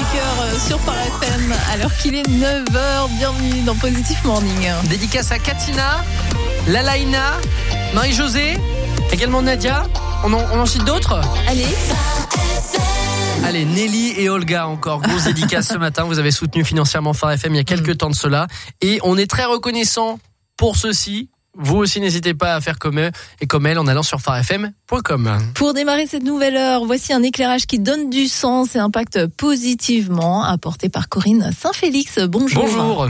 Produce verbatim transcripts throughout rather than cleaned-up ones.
Cœur sur Phare F M, alors qu'il est neuf heures. Bienvenue dans Positif Morning. Dédicace à Katina, Lalaina, Marie-Josée, également Nadia. On en, on en cite d'autres ? Allez. Allez, Nelly et Olga encore, grosse dédicace ce matin. Vous avez soutenu financièrement Phare F M il y a quelques mmh. temps de cela. Et on est très reconnaissant pour ceci. Vous aussi, n'hésitez pas à faire comme eux et comme elle en allant sur phare f m point com. Pour démarrer cette nouvelle heure, voici un éclairage qui donne du sens et impacte positivement, apporté par Corinne Saint-Félix. Bonjour. Bonjour.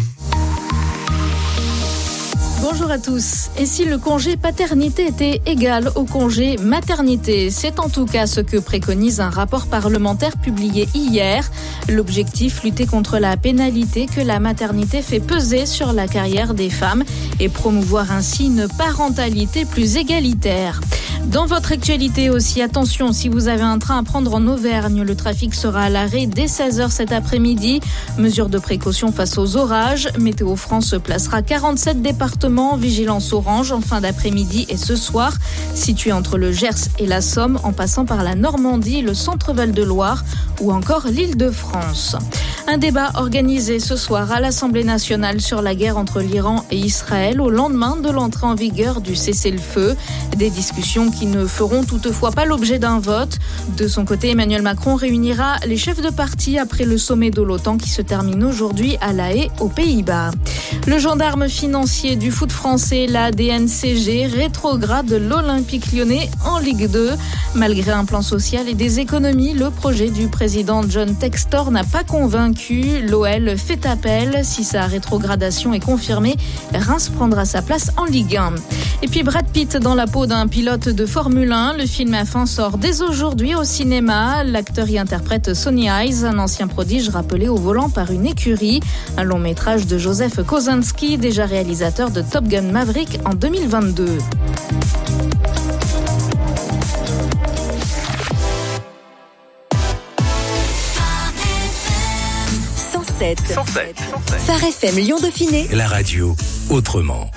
Bonjour à tous. Et si le congé paternité était égal au congé maternité ? C'est en tout cas ce que préconise un rapport parlementaire publié hier. L'objectif, lutter contre la pénalité que la maternité fait peser sur la carrière des femmes et promouvoir ainsi une parentalité plus égalitaire. Dans votre actualité aussi, attention, si vous avez un train à prendre en Auvergne, le trafic sera à l'arrêt dès seize heures cet après-midi. Mesure de précaution face aux orages. Météo France placera quarante-sept départements en vigilance orange en fin d'après-midi et ce soir, situé entre le Gers et la Somme, en passant par la Normandie, le centre-Val de Loire ou encore l'Île-de-France. Un débat organisé ce soir à l'Assemblée nationale sur la guerre entre l'Iran et Israël au lendemain de l'entrée en vigueur du cessez-le-feu. Des discussions qui ne feront toutefois pas l'objet d'un vote. De son côté, Emmanuel Macron réunira les chefs de parti après le sommet de l'OTAN qui se termine aujourd'hui à La Haye, aux Pays-Bas. Le gendarme financier du foot français, la D N C G, rétrograde l'Olympique Lyonnais en Ligue deux. Malgré un plan social et des économies, le projet du président John Textor n'a pas convaincu. L'O L fait appel. Si sa rétrogradation est confirmée, Reims prendra sa place en Ligue un. Et puis Brad Pitt dans la peau d'un pilote de Formule un. Le film F un sort dès aujourd'hui au cinéma. L'acteur y interprète Sonny Hayes, un ancien prodige rappelé au volant par une écurie. Un long métrage de Joseph Kosinski, déjà réalisateur de Top Gun Maverick en deux mille vingt-deux. cent sept. Phare F M Lyon Dauphiné. La radio autrement.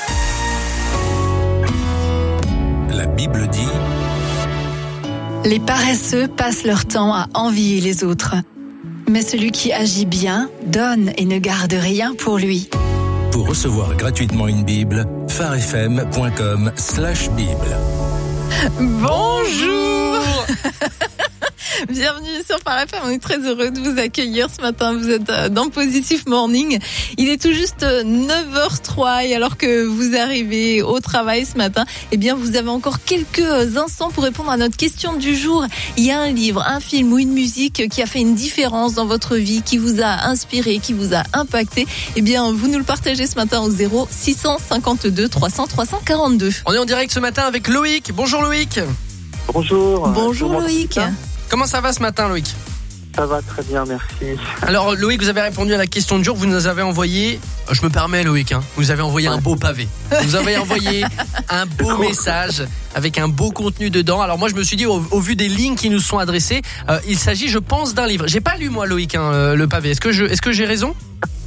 La Bible dit: les paresseux passent leur temps à envier les autres. Mais celui qui agit bien donne et ne garde rien pour lui. Pour recevoir gratuitement une Bible, phare f m point com slash bible. Bonjour. Bienvenue sur Phare F M, on est très heureux de vous accueillir ce matin, vous êtes dans Positif Morning. Il est tout juste neuf heures trois et alors que vous arrivez au travail ce matin, eh bien vous avez encore quelques instants pour répondre à notre question du jour. Il y a un livre, un film ou une musique qui a fait une différence dans votre vie, qui vous a inspiré, qui vous a impacté. Eh bien vous nous le partagez ce matin au zéro six cent cinquante-deux trois cents trois cent quarante-deux. On est en direct ce matin avec Loïc. Bonjour Loïc. Bonjour. Bonjour Loïc. Comment ça va ce matin, Loïc ? Ça va très bien, merci. Alors, Loïc, vous avez répondu à la question du jour. Vous nous avez envoyé, je me permets, Loïc, hein, vous avez envoyé ouais. un beau pavé. Vous avez envoyé un beau message avec un beau contenu dedans. Alors moi, je me suis dit, au, au vu des lignes qui nous sont adressées, euh, il s'agit, je pense, d'un livre. J'ai pas lu moi, Loïc, hein, le pavé. Est-ce que je, est-ce que j'ai raison ?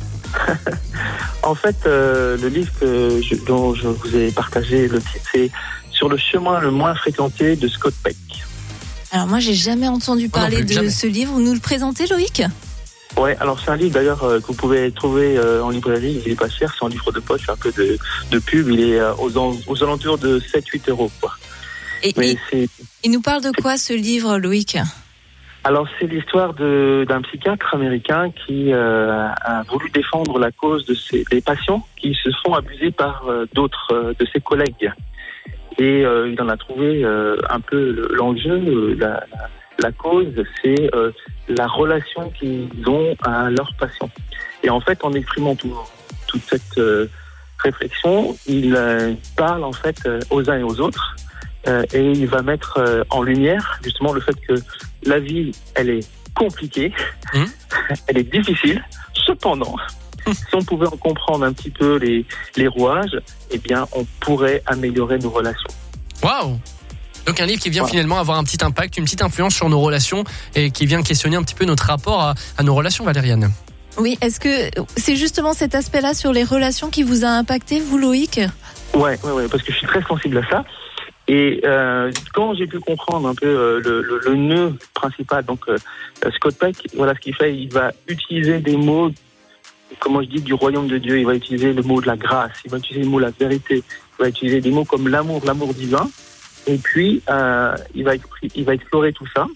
En fait, euh, le livre que je, dont je vous ai partagé le titre, c'est Sur le chemin le moins fréquenté de Scott Peck. Alors moi, j'ai jamais entendu parler de jamais. ce livre. Vous nous le présentez, Loïc ? Ouais, alors c'est un livre d'ailleurs euh, que vous pouvez trouver euh, en librairie. Il est pas cher, c'est un livre de poche, un peu de, de pub. Il est euh, aux, aux alentours de sept à huit euros. Quoi. Et, Mais et c'est... il nous parle de quoi ce livre, Loïc ? Alors c'est l'histoire de, d'un psychiatre américain qui euh, a voulu défendre la cause de ses, des patients qui se font abuser par euh, d'autres euh, de ses collègues. Et euh, il en a trouvé euh, un peu l'enjeu, euh, la, la, la cause, c'est euh, la relation qu'ils ont à leurs patients. Et en fait, en exprimant tout, toute cette euh, réflexion, il euh, parle en fait euh, aux uns et aux autres, euh, et il va mettre euh, en lumière justement le fait que la vie, elle est compliquée, mmh. elle est difficile. Cependant, si on pouvait en comprendre un petit peu les, les rouages, eh bien, on pourrait améliorer nos relations. Waouh! Donc un livre qui vient wow. finalement avoir un petit impact, une petite influence sur nos relations et qui vient questionner un petit peu notre rapport à, à nos relations, Valériane. Oui, est-ce que c'est justement cet aspect-là sur les relations qui vous a impacté, vous, Loïc ? Ouais, ouais, ouais, parce que je suis très sensible à ça. Et euh, quand j'ai pu comprendre un peu euh, le, le, le nœud principal, donc euh, Scott Peck, voilà ce qu'il fait, il va utiliser des mots, comment je dis, du royaume de Dieu. Il va utiliser le mot de la grâce, il va utiliser le mot de la vérité, il va utiliser des mots comme l'amour, l'amour divin. Et puis euh, il va il va explorer tout ça.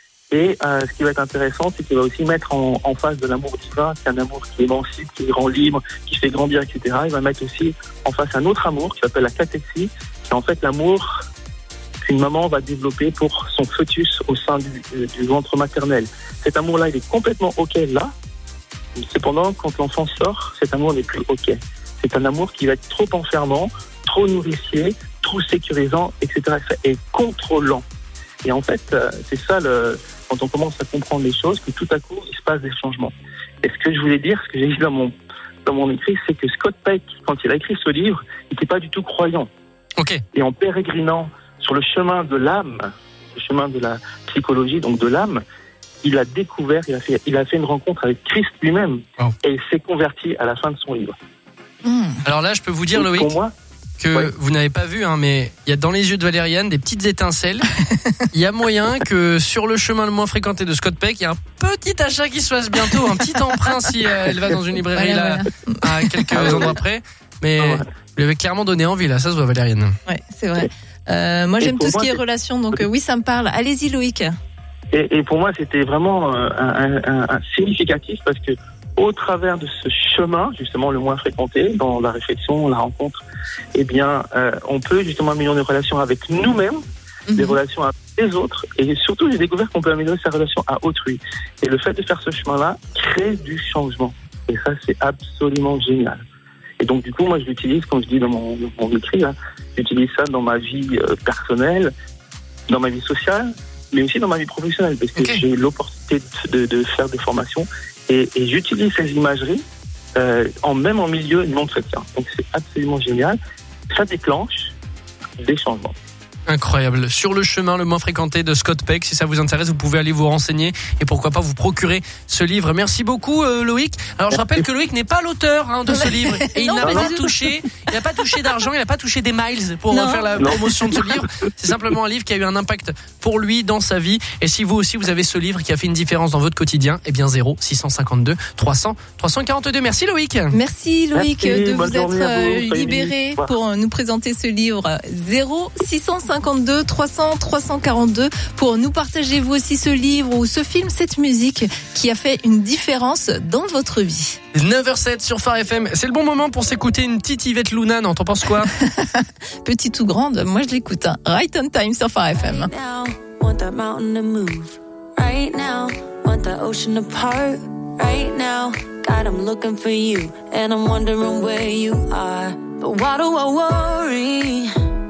Et euh, ce qui va être intéressant, c'est qu'il va aussi mettre en, en face de l'amour divin, c'est un amour qui émancipe, qui rend libre, qui fait grandir, et cetera. Il va mettre aussi en face un autre amour qui s'appelle la cathexie. C'est en fait l'amour qu'une maman va développer pour son fœtus au sein du, du ventre maternel. Cet amour-là, il est complètement OK là. Cependant, quand l'enfant sort, cet amour n'est plus OK. C'est un amour qui va être trop enfermant, trop nourricier, trop sécurisant, et cetera. Et contrôlant. Et en fait, c'est ça, le, quand on commence à comprendre les choses, que tout à coup, il se passe des changements. Et ce que je voulais dire, ce que j'ai dit dans mon, dans mon écrit, c'est que Scott Peck, quand il a écrit ce livre, il n'était pas du tout croyant. Ok. Et en pérégrinant sur le chemin de l'âme, le chemin de la psychologie, donc de l'âme, il a découvert, il a fait, il a fait une rencontre avec Christ lui-même. Oh. Et il s'est converti à la fin de son livre. Mmh. Alors là, je peux vous dire, donc, Loïc, pour moi, que ouais. vous n'avez pas vu, hein, mais il y a dans les yeux de Valériane des petites étincelles. Il y a moyen que sur le chemin le moins fréquenté de Scott Peck, il y a un petit achat qui se fasse bientôt, un petit emprunt si euh, elle va dans une librairie là, à quelques ah, endroits près. Mais ah, ouais. Vous lui avez clairement donné envie là, ça se voit, Valériane. Ouais, c'est vrai. Euh, moi, j'aime tout ce qui est relation, donc euh, oui, ça me parle. Allez-y, Loïc. Et, et pour moi, c'était vraiment euh, un, un, un significatif parce que au travers de ce chemin, justement le moins fréquenté, dans la réflexion, la rencontre, eh bien, euh, on peut justement améliorer nos relations avec nous-mêmes, mm-hmm. des relations avec les autres, et surtout, j'ai découvert qu'on peut améliorer sa relation à autrui. Et le fait de faire ce chemin-là crée du changement. Et ça, c'est absolument génial. Et donc, du coup, moi, je l'utilise, comme je dis dans mon, mon écrit, hein, j'utilise ça dans ma vie euh, personnelle, dans ma vie sociale, mais aussi dans ma vie professionnelle, parce que okay. j'ai eu l'opportunité de, de faire des formations. Et, et j'utilise ces imageries, euh, en, même en milieu non chrétien. Donc c'est absolument génial. Ça déclenche des changements. Incroyable. Sur le chemin le moins fréquenté de Scott Peck, si ça vous intéresse, vous pouvez aller vous renseigner et pourquoi pas vous procurer ce livre. Merci beaucoup euh, Loïc. Alors je rappelle que Loïc n'est pas l'auteur hein, de ce livre et il non, n'a pas non. touché, il n'a pas touché d'argent, il n'a pas touché des miles pour non. faire la non. promotion de ce livre. C'est simplement un livre qui a eu un impact pour lui dans sa vie. Et si vous aussi vous avez ce livre qui a fait une différence dans votre quotidien, eh bien zéro six cent cinquante-deux trois cents trois cent quarante-deux. Merci Loïc. Merci Loïc Merci, de vous être vous, libéré pour nous présenter ce livre. Zéro six cent cinquante-deux trois cents trois cent quarante-deux pour nous partager vous aussi ce livre ou ce film, cette musique qui a fait une différence dans votre vie. neuf heures zéro sept sur Phare F M, c'est le bon moment pour s'écouter une petite Yvette Luna, non, t'en penses quoi? Petite ou grande, moi je l'écoute. Hein. Right on time sur Phare F M. Right now, want that mountain to move. Right now, want that ocean to part. Right now, God, I'm looking for you, and I'm wondering where you are. But why do I worry?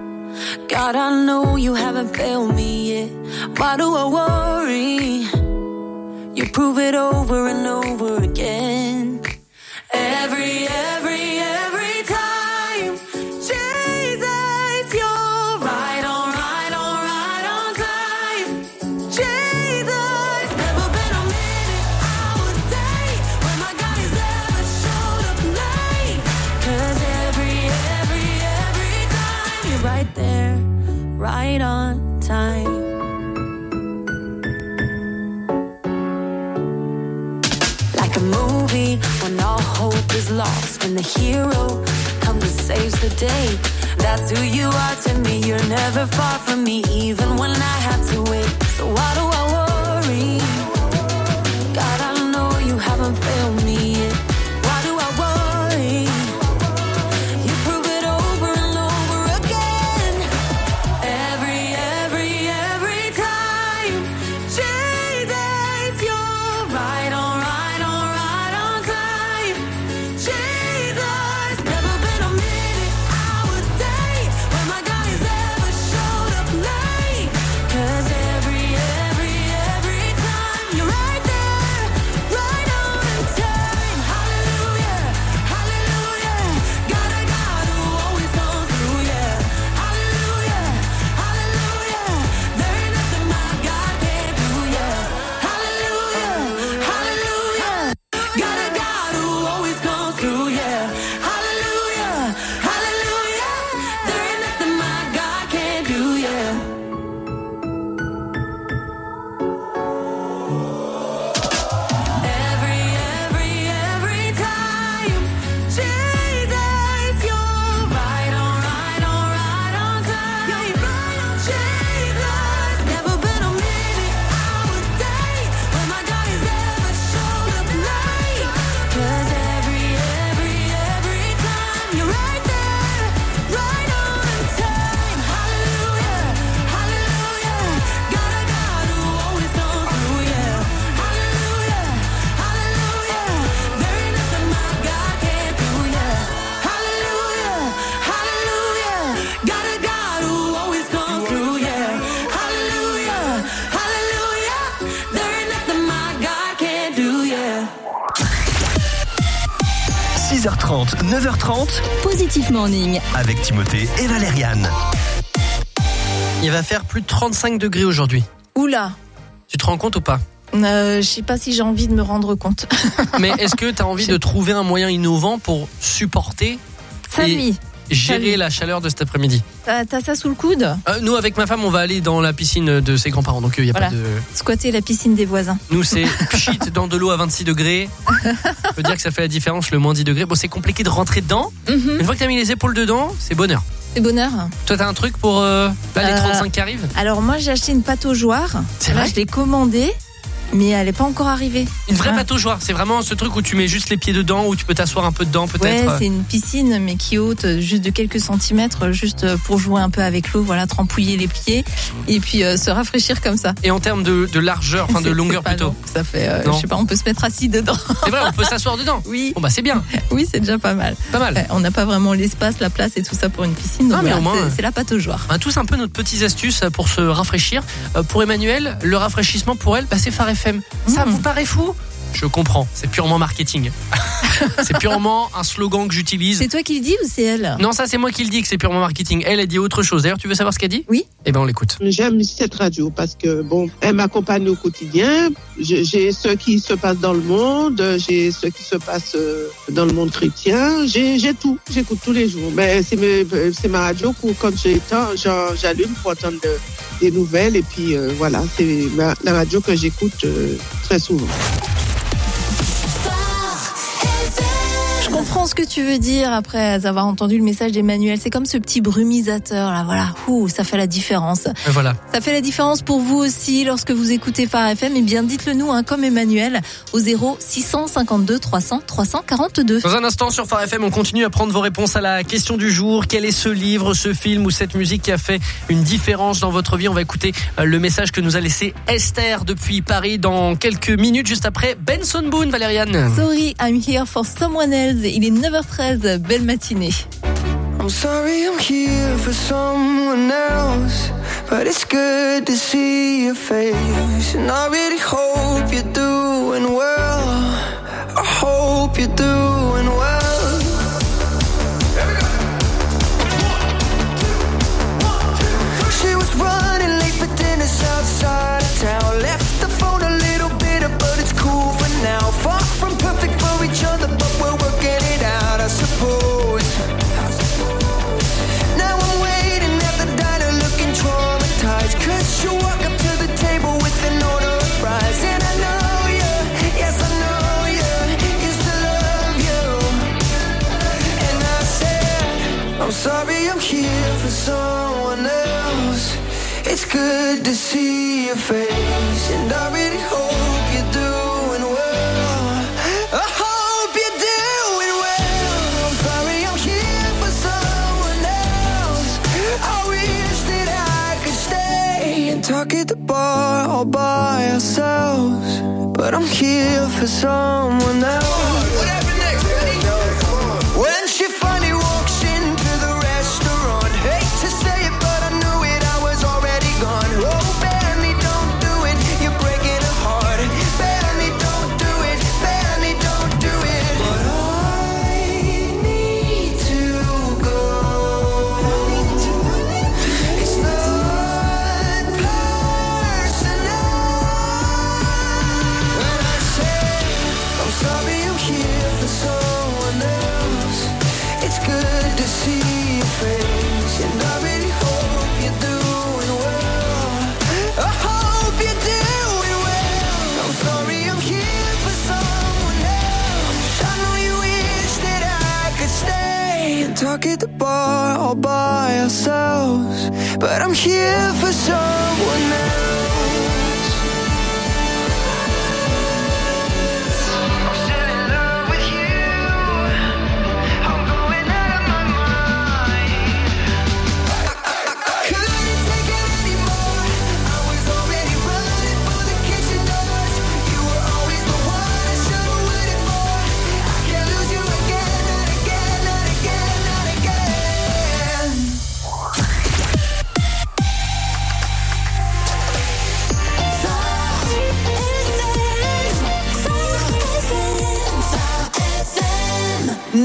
God, I know you haven't failed me yet. Why do I worry? You prove it over and over again. Every, every, every time. Jesus, you're right on, right on, right on time. Jesus, never been a minute, hour, day when my God has ever showed up late. 'Cause every, every, every time you're right there, right on time. Like a movie when all hope is lost and the hero comes and saves the day. That's who you are to me. You're never far from me, even when I have to wait. So why do I worry? God, I know you haven't failed me yet. Why do I worry? You prove it over and over again. Every, every, every time. Jesus, you're right on, right on, right on time. Jesus, never been a minute, hour, day when my God has ever showed up late. 'Cause every, six heures trente, neuf heures trente. Positif Morning. Avec Timothée et Valériane. Il va faire plus de trente-cinq degrés aujourd'hui. Oula. Tu te rends compte ou pas ? Euh, je sais pas si j'ai envie de me rendre compte. Mais est-ce que tu as envie de trouver un moyen innovant pour supporter sa vie, gérer sa vie. la chaleur de cet après-midi? T'as, t'as ça sous le coude? euh, Nous, avec ma femme, on va aller dans la piscine de ses grands-parents. Donc, il n'y a voilà. pas de. Squatter la piscine des voisins. Nous, c'est pchit dans de l'eau à vingt-six degrés. Je peux dire que ça fait la différence, le moins dix degrés. Bon, c'est compliqué de rentrer dedans. Mm-hmm. Une fois que tu as mis les épaules dedans, c'est bonheur. C'est bonheur. Toi, t'as un truc pour euh, là, les trente-cinq euh, qui arrivent? Alors, moi, j'ai acheté une pâte aux jouards. C'est là, vrai? je l'ai commandée. Mais elle n'est pas encore arrivée. Une vraie ah. pâte aux jouards, c'est vraiment ce truc où tu mets juste les pieds dedans, où tu peux t'asseoir un peu dedans peut-être. Ouais, c'est une piscine mais qui est haute juste de quelques centimètres, juste pour jouer un peu avec l'eau, voilà, trempouiller les pieds et puis euh, se rafraîchir comme ça. Et en termes de, de largeur, enfin de longueur plutôt long. Ça fait, euh, je sais pas, on peut se mettre assis dedans. C'est vrai, on peut s'asseoir dedans. Oui. Bon bah c'est bien. Oui, c'est déjà pas mal. Pas mal. Ouais, on n'a pas vraiment l'espace, la place et tout ça pour une piscine. Donc ah, mais voilà, au moins, c'est, c'est la pâte aux jouards. On a tous un peu notre petites astuces pour se rafraîchir. Euh, pour Emmanuel, le rafraîchissement pour elle, bah, c'est Phare F M. Mmh. Ça vous paraît fou? Je comprends, c'est purement marketing. C'est purement un slogan que j'utilise. C'est toi qui le dis ou c'est elle? Non, ça c'est moi qui le dis que c'est purement marketing. Elle a dit autre chose. D'ailleurs, tu veux savoir ce qu'elle dit? Oui. Eh ben on l'écoute. J'aime cette radio parce que bon, elle m'accompagne au quotidien. J'ai ce qui se passe dans le monde, j'ai ce qui se passe dans le monde chrétien. J'ai, j'ai tout, j'écoute tous les jours. Mais c'est, mes, c'est ma radio où quand j'ai temps, j'allume pour entendre des nouvelles et puis euh, voilà, c'est ma, la radio que j'écoute euh, très souvent. Je comprends ce que tu veux dire après avoir entendu le message d'Emmanuel. C'est comme ce petit brumisateur là, voilà. Ouh, ça fait la différence. Et voilà. Ça fait la différence pour vous aussi lorsque vous écoutez Phare F M. Eh bien, dites-le nous, hein, comme Emmanuel, au zéro six cent cinquante-deux trois cents trois cent quarante-deux. Dans un instant sur Phare F M, on continue à prendre vos réponses à la question du jour. Quel est ce livre, ce film ou cette musique qui a fait une différence dans votre vie? On va écouter le message que nous a laissé Esther depuis Paris dans quelques minutes, juste après Benson Boone, Valériane. Sorry, I'm here for someone else. Il est neuf heures treize, belle matinée. I'm sorry I'm here for someone else, but it's good to see your face. And I really hope you're doing well. I hope you're doing well. She was running late for dinner outside of town. Left the phone a little bitter, but it's cool for now. Far from perfect for each other, but we're working it out, I suppose. Now I'm waiting at the diner looking traumatized, cause you walk up to the table with an order of fries. And I know you, yes I know you, used to love you. And I said, I'm sorry I'm here for someone else. It's good to see your face, and I really hope you're doing well. I hope you're doing well. I'm sorry I'm here for someone else. I wish that I could stay and talk at the bar all by ourselves, but I'm here for someone else. What happened next? When she finally walks into the restaurant, hate to say it, but I knew it, I was already gone. Oh, Benny, don't do it, you're breaking her heart. Benny, don't do it, Benny, don't do it. But I need to go. It's not personal. When I say I'm sorry I'm here for someone else, it's good to see your face, and I really hope you're doing well. I hope you're doing well. I'm sorry I'm here for someone else. I know you wish that I could stay and talk at the bar all by ourselves, but I'm here for someone else. I'm still in love with you. I'm going out of my mind. I couldn't take it anymore. I was already running for the kitchen doors. You were always the one I should have waited for. I can't lose you again, not again, not again, not again.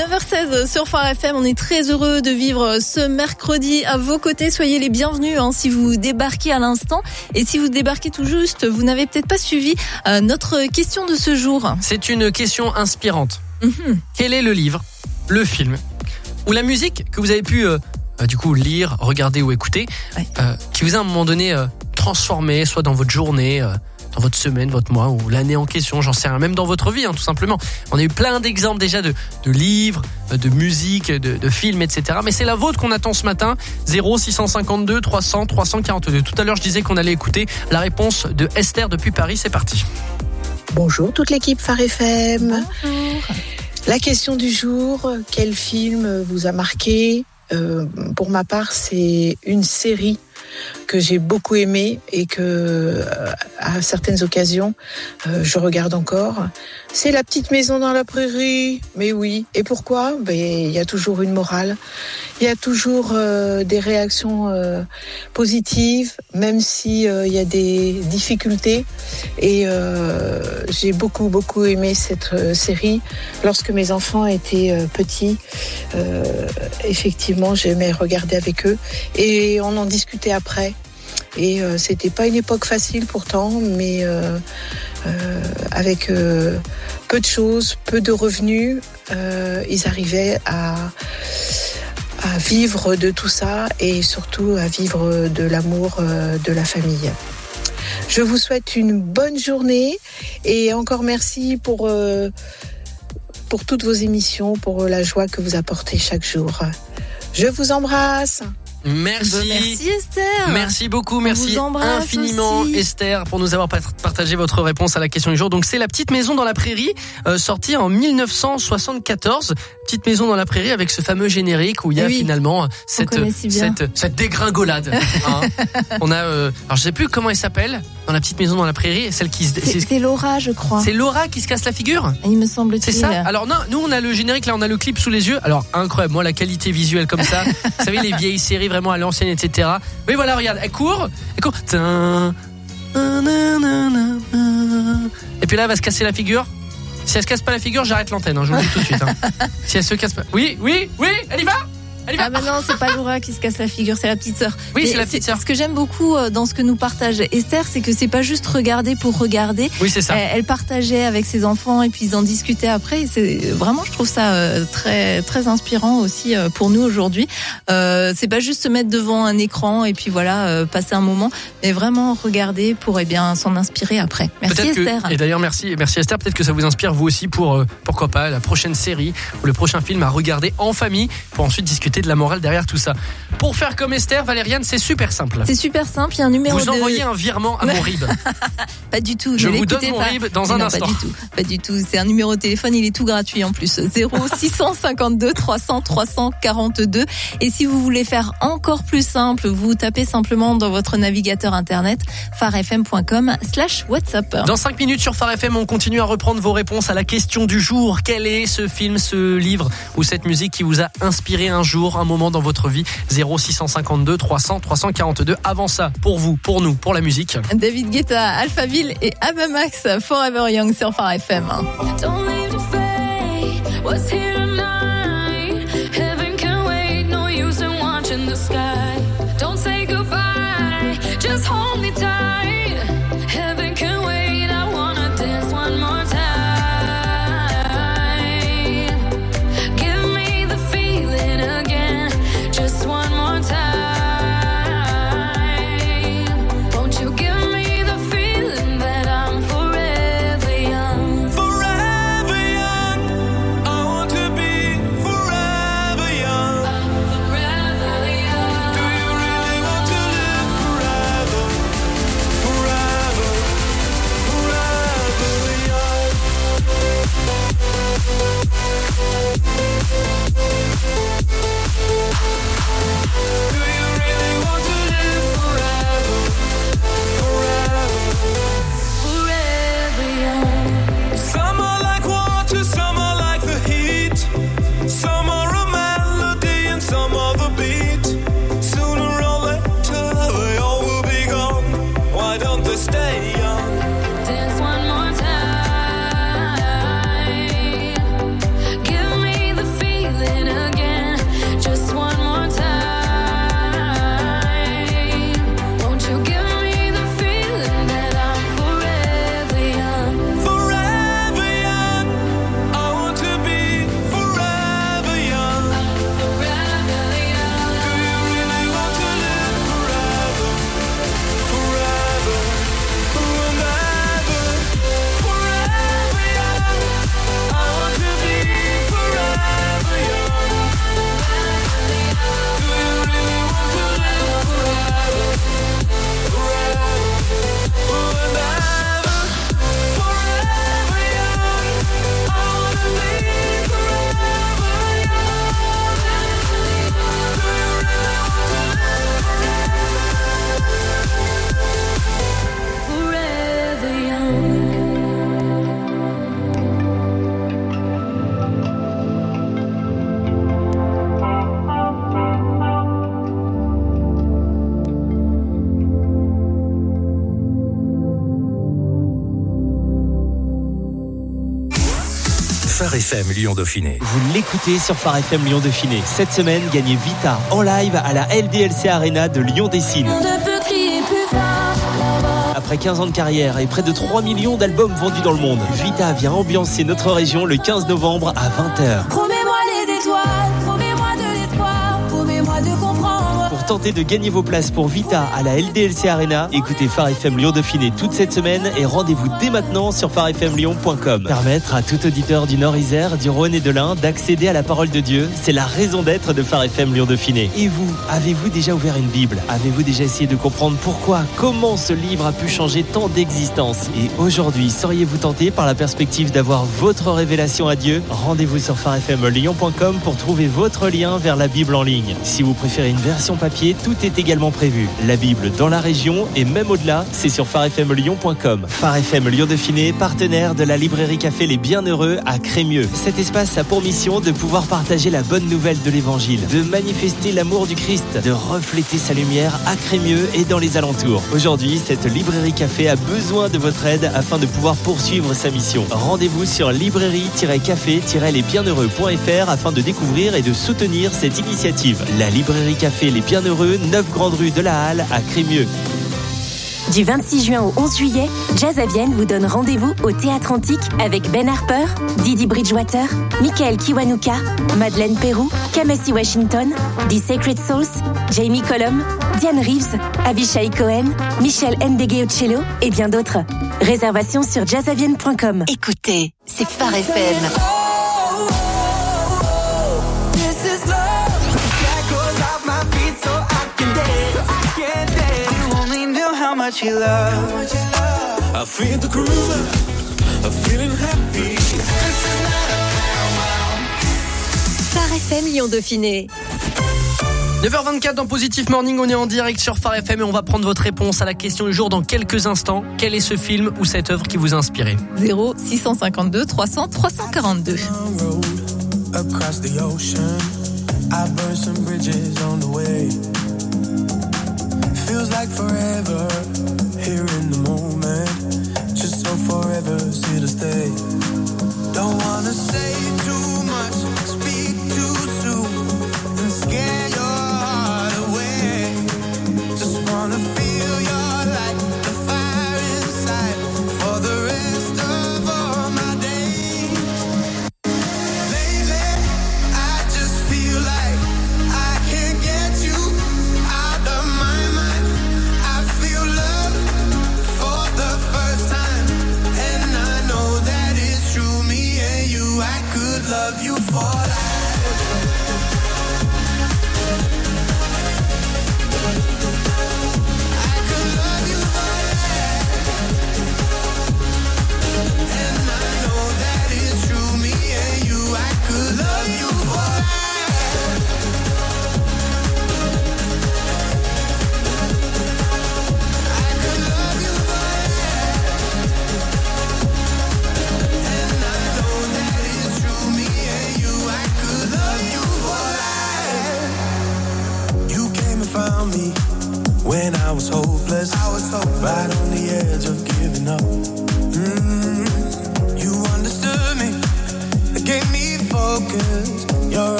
neuf heures seize sur Phare F M, on est très heureux de vivre ce mercredi à vos côtés. Soyez les bienvenus hein, si vous débarquez à l'instant. Et si vous débarquez tout juste, vous n'avez peut-être pas suivi euh, notre question de ce jour. C'est une question inspirante. Mm-hmm. Quel est le livre, le film ou la musique que vous avez pu euh, euh, du coup lire, regarder ou écouter, ouais. euh, qui vous a à un moment donné euh, transformé, soit dans votre journée, euh, dans votre semaine, votre mois ou l'année en question, j'en sais rien, même dans votre vie, hein, tout simplement. On a eu plein d'exemples déjà de, de livres, de musique, de, de films, et cetera. Mais c'est la vôtre qu'on attend ce matin. zéro six cent cinquante-deux trois cents trois cent quarante-deux. Tout à l'heure, je disais qu'on allait écouter la réponse de Esther depuis Paris. C'est parti. Bonjour toute l'équipe Phare F M. Bonjour. La question du jour, quel film vous a marqué ? euh, Pour ma part, c'est une série que j'ai beaucoup aimé et que euh, à certaines occasions euh, je regarde encore. C'est La Petite Maison dans la Prairie. Mais oui. Et pourquoi ? Ben, il y a toujours une morale. Il y a toujours euh, des réactions euh, positives, même si euh, il y a des difficultés. Et euh, j'ai beaucoup beaucoup aimé cette euh, série. Lorsque mes enfants étaient euh, petits, euh, effectivement, j'aimais regarder avec eux et on en discutait après. Et euh, c'était pas une époque facile pourtant, mais euh, euh, avec euh, peu de choses, peu de revenus, euh, ils arrivaient à, à vivre de tout ça et surtout à vivre de l'amour euh, de la famille. Je vous souhaite une bonne journée et encore merci pour, euh, pour toutes vos émissions, pour la joie que vous apportez chaque jour. Je vous embrasse. Merci. Merci Esther. Merci beaucoup, merci infiniment aussi. Esther pour nous avoir partagé votre réponse à la question du jour. Donc c'est La Petite Maison dans la Prairie, euh, sortie en dix-neuf cent soixante-quatorze. Petite Maison dans la Prairie avec ce fameux générique où il y a oui, finalement cette si cette cette dégringolade. Hein. On a euh, alors je sais plus comment elle s'appelle dans La Petite Maison dans la Prairie, celle qui se c'est, c'est Laura je crois. C'est Laura qui se casse la figure. Il me semble-t-il. C'est ça. Alors non, nous on a le générique là, on a le clip sous les yeux. Alors incroyable, moi la qualité visuelle comme ça. Vous savez les vieilles séries vraiment à l'ancienne, et cetera. Mais voilà, regarde, elle court, elle court. Et puis là, elle va se casser la figure. Si elle se casse pas la figure, j'arrête l'antenne, hein, je vous le dis tout de suite. Hein. Si elle se casse pas. Oui, oui, oui, elle y va. Elle y va. Ah bah non, c'est pas Laura qui se casse la figure, c'est la petite sœur. Oui, Mais c'est la petite sœur. Ce que j'aime beaucoup dans ce que nous partage Esther, c'est que c'est pas juste regarder pour regarder. Oui, c'est ça. Elle, elle partageait avec ses enfants et puis ils en discutaient après. Et c'est vraiment, je trouve ça très très inspirant aussi pour nous aujourd'hui. Euh, c'est pas juste se mettre devant un écran et puis voilà euh, passer un moment, mais vraiment regarder pour eh bien s'en inspirer après. Merci Peut-être Esther. Que, et d'ailleurs merci merci Esther. Peut-être que ça vous inspire vous aussi pour euh, pourquoi pas la prochaine série ou le prochain film à regarder en famille pour ensuite discuter de la morale derrière tout ça. Pour faire comme Esther, Valériane, c'est super simple. C'est super simple, il y a un numéro vous de... envoyez un virement à mon R I B. Pas du tout. Je ne vous donne l'écoutez mon pas. R I B dans Mais un non, instant. Pas du tout. Pas du tout. C'est un numéro de téléphone, il est tout gratuit en plus. zéro six cent cinquante-deux trois cents trois cent quarante-deux. Et si vous voulez faire encore plus simple, vous tapez simplement dans votre navigateur internet pharefm.com slash WhatsApp. Dans cinq minutes sur Phare F M, on continue à reprendre vos réponses à la question du jour. Quel est ce film, ce livre ou cette musique qui vous a inspiré un jour, un moment dans votre vie? Zéro six cent cinquante-deux trois cents trois cent quarante-deux. Avant ça, pour vous, pour nous, pour la musique. David Guetta, Alphaville et Avamax, Forever Young sur Phare F M. Don't leave the fate. What's here tonight? Heaven can wait. No use in watching the sky. Don't say goodbye. Just hold me tight. Heaven can wait. I wanna dance one more time. Give me the feeling again. Just one more time. Won't you give me the feeling that I'm forever young? Forever young. I want to be forever young. I'm forever young. Do Phare F M Lyon Dauphiné. Vous l'écoutez sur Phare F M Lyon Dauphiné. Cette semaine, gagnez Vita en live à la L D L C Arena de Lyon-Dessines. Après quinze ans de carrière et près de trois millions d'albums vendus dans le monde, Vita vient ambiancer notre région le quinze novembre à vingt heures. Promets-moi les étoiles, promets-moi de l'espoir, promets-moi de comprendre. Pour tenter de gagner vos places pour Vita à la L D L C Arena, écoutez Phare F M Lyon Dauphiné toute cette semaine et rendez-vous dès maintenant sur phare f m lyon point com. Permettre à tout auditeur du Nord-Isère, du Rhône et de l'Ain d'accéder à la parole de Dieu, c'est la raison d'être de Phare F M Lyon Dauphiné. Et vous, avez-vous déjà ouvert une Bible? Avez-vous déjà essayé de comprendre pourquoi, comment ce livre a pu changer tant d'existences? Et aujourd'hui, seriez-vous tenté par la perspective d'avoir votre révélation à Dieu? Rendez-vous sur phare f m lyon point com pour trouver votre lien vers la Bible en ligne. Si vous préférez une version papier, tout est également prévu. La Bible dans la région et même au-delà, c'est sur phare f m lyon point com. Phare F M Lyon Dauphiné, partenaire de la librairie café Les Bienheureux à Crémieux. Cet espace a pour mission de pouvoir partager la bonne nouvelle de l'évangile, de manifester l'amour du Christ, de refléter sa lumière à Crémieux et dans les alentours. Aujourd'hui, cette librairie café a besoin de votre aide afin de pouvoir poursuivre sa mission. Rendez-vous sur librairie tiret café tiret les bienheureux point f r afin de découvrir et de soutenir cette initiative. La librairie café Les Bienheureux, neuf Grande Rue de la Halle à Crémieux. Du vingt-six juin au onze juillet, Jazz à Vienne vous donne rendez-vous au Théâtre Antique avec Ben Harper, Didi Bridgewater, Michael Kiwanuka, Madeleine Pérou, Kamasi Washington, The Sacred Souls, Jamie Cullum, Diane Reeves, Avishai Cohen, Michel Ndegeocello et bien d'autres. Réservation sur jazz à vienne point com. Écoutez, c'est Phare F M. How much you love. I feel the groove, I'm feeling happy. Phare F M Lyon Dauphiné. neuf heures vingt-quatre dans Positive Morning, on est en direct sur Phare F M et on va prendre votre réponse à la question du jour dans quelques instants. Quel est ce film ou cette œuvre qui vous a inspiré? zéro six cent cinquante-deux trois cents trois cent quarante-deux. Across the ocean, I burn some bridges on the way. Feels like forever, here in the moment. Just so forever's here to stay. Don't wanna say too much, speak too soon, and scare your heart away. Just wanna feel your light, the fire inside, for the rest of all my days. Lately, I just feel like I can't get you out of my mind. I feel love for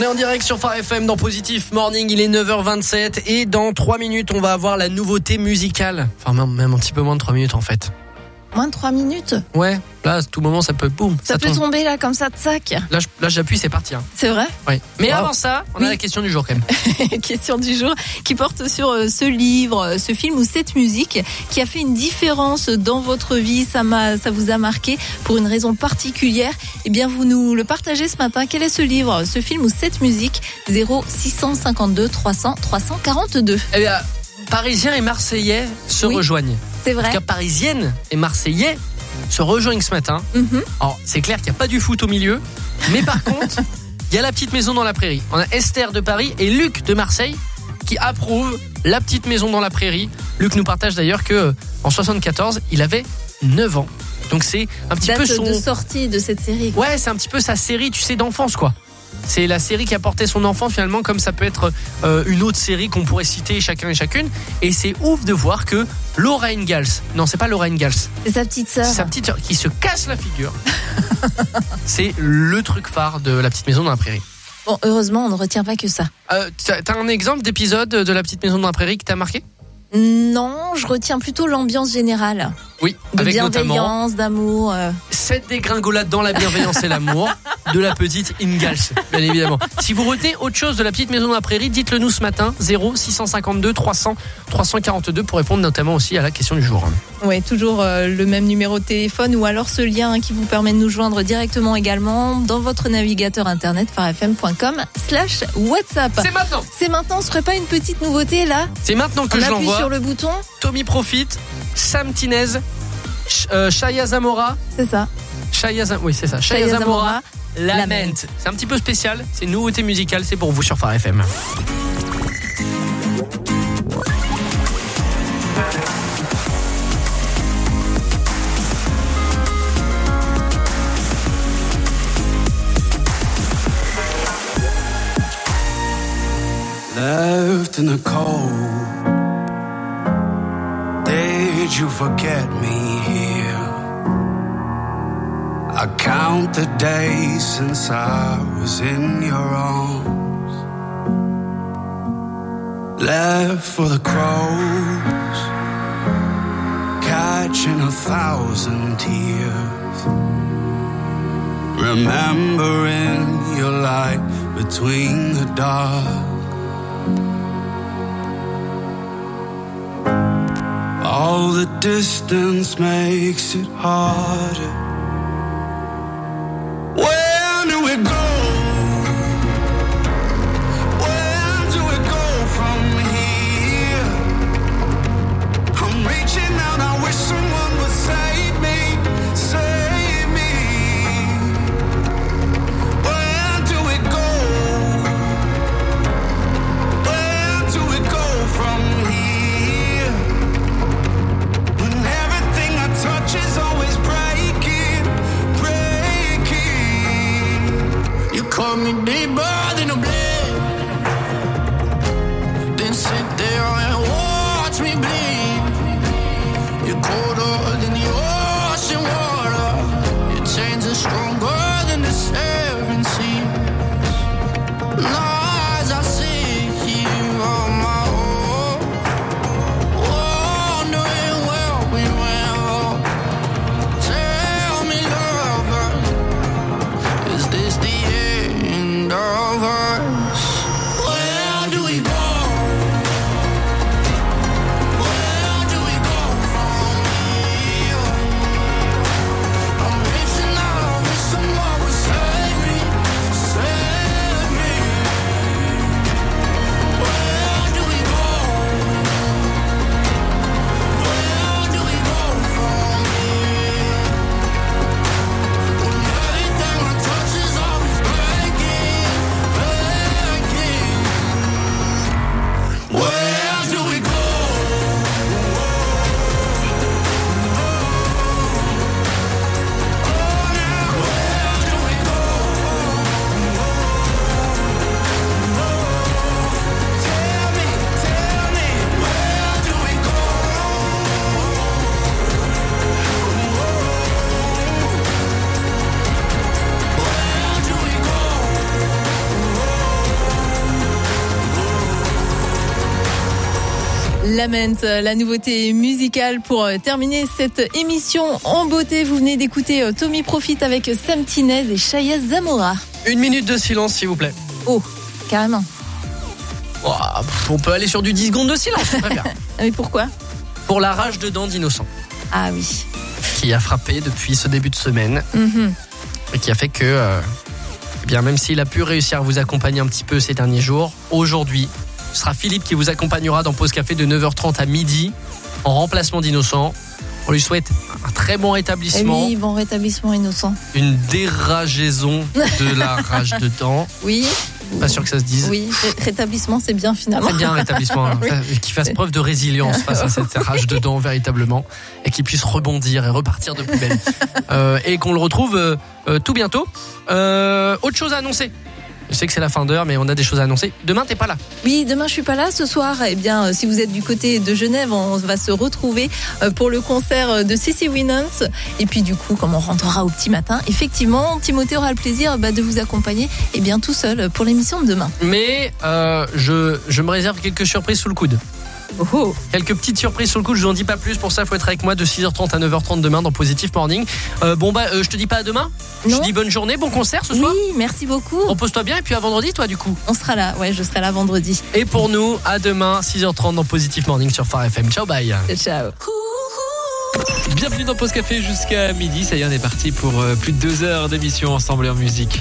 est en direct sur Phare F M dans Positif Morning, il est neuf heures vingt-sept et dans trois minutes on va avoir la nouveauté musicale. Enfin même, même un petit peu moins de trois minutes en fait. Moins de trois minutes. Ouais, là à tout moment ça peut boum. Ça, ça peut tombe. tomber là comme ça de sac. Là, je, là j'appuie, c'est parti. Hein. C'est vrai. Oui. Mais wow. avant ça, on oui. a la question du jour quand même. Question du jour qui porte sur ce livre, ce film ou cette musique qui a fait une différence dans votre vie. Ça m'a, ça vous a marqué pour une raison particulière. Eh bien, vous nous le partagez ce matin. Quel est ce livre, ce film ou cette musique? zéro six cent cinquante-deux trois cents trois cent quarante-deux. Eh bien, Parisiens et Marseillais se oui. rejoignent. C'est vrai. En tout cas, Parisiennes et Marseillais se rejoignent ce matin. Mm-hmm. Alors, c'est clair qu'il n'y a pas du foot au milieu, mais par contre, il y a la petite maison dans la prairie. On a Esther de Paris et Luc de Marseille qui approuvent la petite maison dans la prairie. Luc nous partage d'ailleurs que en soixante-quatorze, il avait neuf ans. Donc c'est un petit Date peu son de sortie de cette série. Quoi. Ouais, c'est un petit peu sa série, tu sais, d'enfance quoi. C'est la série qui a porté son enfant finalement, comme ça peut être euh, une autre série qu'on pourrait citer chacun et chacune. Et c'est ouf de voir que Laura Ingalls, non c'est pas Laura Ingalls, c'est sa petite sœur, c'est sa petite sœur qui se casse la figure. C'est le truc phare de La Petite Maison dans la Prairie. Bon, heureusement on ne retient pas que ça. Euh, t'as, t'as un exemple d'épisode de La Petite Maison dans la Prairie qui t'a marqué? Non, je retiens plutôt l'ambiance générale. Oui, de avec bienveillance, notamment d'amour. Euh... Cette dégringolade dans la bienveillance et l'amour de la petite Ingalls, bien évidemment. Si vous retenez autre chose de La Petite Maison dans la Prairie, dites-le nous ce matin, zéro six cent cinquante-deux trois cents trois cent quarante-deux pour répondre notamment aussi à la question du jour. Oui, toujours euh, le même numéro de téléphone ou alors ce lien qui vous permet de nous joindre directement également dans votre navigateur internet pharefm.com slash WhatsApp. C'est maintenant. C'est maintenant, on se ferait pas une petite nouveauté là? C'est maintenant que on je l'envoie. On appuie sur le bouton. Tommy Profite, Sam Tinez, Ch- euh, Shaya Zamora. C'est ça. Shaya Zam- oui, c'est ça. Shaya, Shaya Zamora, Zamora Lament. C'est un petit peu spécial, c'est une nouveauté musicale, c'est pour vous sur Phare F M. Left in the cold, did you forget me here? I count the days since I was in your arms. Left for the crows, catching a thousand tears, remembering your light between the dark. All the distance makes it harder. Where do we go? Where do we go from here? I'm reaching out, I wish someone would save me, save me. Where do we go? Where do we go from here? Touch is always breaking, breaking. You call me deeper than a blade, then sit there and watch me bleed. You're colder than the ocean water. Your chains are stronger than the seven seas. Now as I sit here on my own, wondering where we went wrong. Tell me, lover, is this the end of us? Where do we go? Where do we go from here? I'm reaching out, wish someone would save me, save me. Where do we go? Where do we go from here? When everything I touch is always breaking, breaking. Lament, la nouveauté musicale pour terminer cette émission en beauté. Vous venez d'écouter Tommy Profit avec Sam Tinez et Chaya Zamora. Une minute de silence, s'il vous plaît. Oh, carrément. Oh, on peut aller sur du dix secondes de silence, c'est très bien. Mais pourquoi ? Pour la rage de dents d'Innocent. Ah oui. Qui a frappé depuis ce début de semaine. Mm-hmm. Et qui a fait que, euh, eh bien, même s'il a pu réussir à vous accompagner un petit peu ces derniers jours, aujourd'hui, ce sera Philippe qui vous accompagnera dans Pause Café de neuf heures trente à midi, en remplacement d'Innocent. On lui souhaite un très bon rétablissement. Et oui, bon rétablissement, Innocent. Une dérageaison de la rage de dents. Oui. Pas sûr que ça se dise. Oui, rétablissement, c'est bien finalement. C'est bien un rétablissement, hein. Oui. Qu'il fasse preuve de résilience face à cette rage de dents véritablement, et qu'il puisse rebondir et repartir de plus belle. euh, et qu'on le retrouve euh, euh, tout bientôt. Euh, autre chose à annoncer. Je sais que c'est la fin d'heure, mais on a des choses à annoncer. Demain, t'es pas là. Oui, demain, je suis pas là. Ce soir, eh bien, si vous êtes du côté de Genève, on va se retrouver pour le concert de Cissy Winans. Et puis, du coup, comme on rentrera au petit matin, effectivement, Timothée aura le plaisir bah, de vous accompagner, eh bien, tout seul pour l'émission de demain. Mais euh, je, je me réserve quelques surprises sous le coude. Oh oh. Quelques petites surprises sur le coup, je vous en dis pas plus. Pour ça, il faut être avec moi de six heures trente à neuf heures trente demain dans Positive Morning. euh, Bon bah euh, je te dis pas à demain. Non. Je te dis bonne journée, bon concert ce soir. Oui, merci beaucoup. Repose-toi bien et puis à vendredi toi du coup. On sera là, ouais, je serai là vendredi. Et pour nous, à demain six heures trente dans Positive Morning sur Phare F M. Ciao, bye. Ciao. Bienvenue dans Pause Café jusqu'à midi. Ça y est, on est parti pour euh, plus de deux heures d'émission ensemble en musique.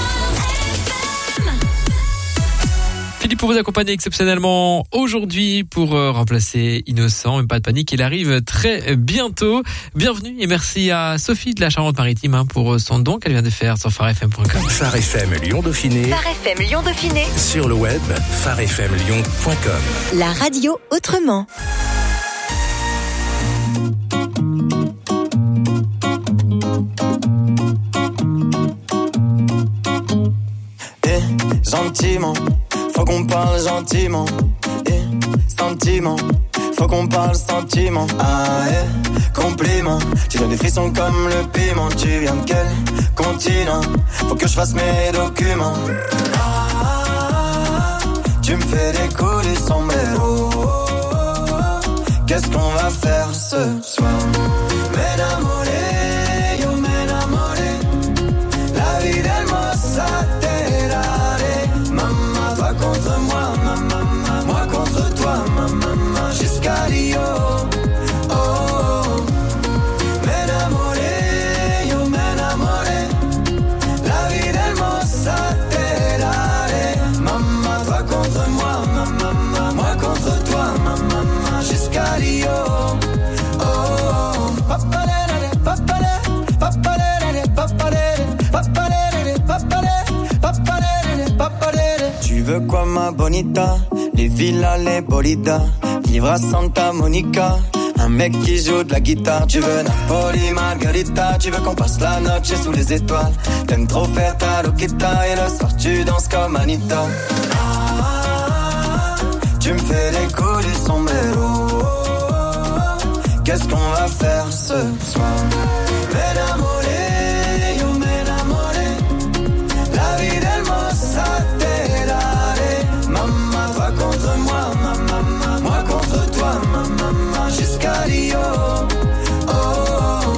Philippe pour vous accompagner exceptionnellement aujourd'hui pour euh, remplacer Innocent. Mais pas de panique, il arrive très bientôt. Bienvenue et merci à Sophie de la Charente-Maritime hein, pour son don qu'elle vient de faire sur phare f m point com. Phare F M Lyon Dauphiné. Phare F M Lyon Dauphiné. Sur le web, phare f m lyon point com. La radio autrement. Eh, gentiment. Faut qu'on parle gentiment, eh, sentiment. Faut qu'on parle sentiment, ah eh, compliment. Tu donnes des frissons comme le piment. Tu viens de quel continent? Faut que je fasse mes documents. Ah, tu me fais décoller son sombrero. Qu'est-ce qu'on va faire ce soir? M'enamoré, yo m'enamoré. La vie del mossa. Contre moi, ma maman, moi contre toi, ma maman, jusqu'à Rio. Oh, oh. M'enamoré, yo m'enamoré. La vie del mossa te maman, toi contre moi, ma maman, moi contre toi, ma maman, jusqu'à Rio. Oh, oh. Papalele, papalele, papalele, papalele, papalele, papalele, papalele, papalele. Tu veux quoi ma bonita? Les villas, les bolidas. Vivre à Santa Monica. Un mec qui joue de la guitare. Tu veux Napoli, Margarita. Tu veux qu'on passe la noche sous les étoiles. T'aimes trop faire ta loquita. Et le soir tu danses comme Anita. Ah, tu me fais décoller son sombrero. Qu'est-ce qu'on va faire ce soir? M'enamoré, yo m'enamoré. La vie del mossa. Contre moi, ma maman, moi contre toi, ma maman, jusqu'à Rio. Oh, oh.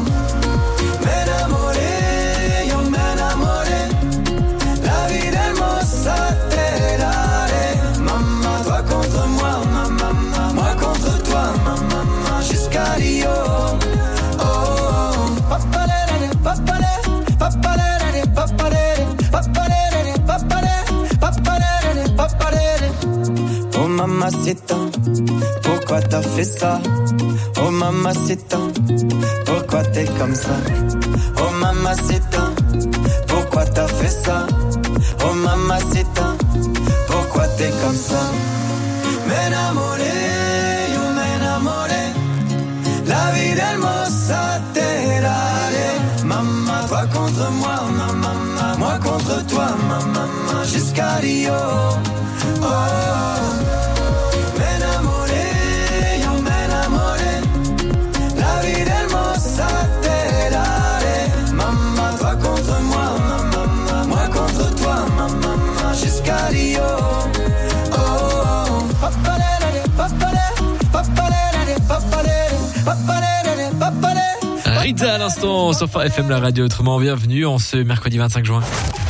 M'enamoré, yo m'enamoré. La vie del mossa te daré. Maman, toi contre moi, ma maman, moi contre toi, ma maman, jusqu'à Rio. Oh, oh. Papalele, papalele, papalele, papalele, papalele, papalele, papalele, papalele. Oh mamacita, pourquoi t'as fait ça? Oh mamacita, pourquoi t'es comme ça? Oh mamacita, pourquoi t'as fait ça? Oh mamacita, pourquoi t'es comme ça? M'enamoré, yo m'enamoré. La vie del mossa te daré. Maman, toi contre moi, ma maman, moi contre toi, ma maman, jusqu'à Rio. Oh, oh. M'enamoré, yo m'enamoré. La vie del mossa te daré. Maman, toi contre moi, ma maman, moi contre toi, ma maman, jusqu'à Rio. Oh, oh. Papalele, papalele, Rita à l'instant sur Phare F M, la radio autrement. Bienvenue en ce mercredi vingt-cinq juin.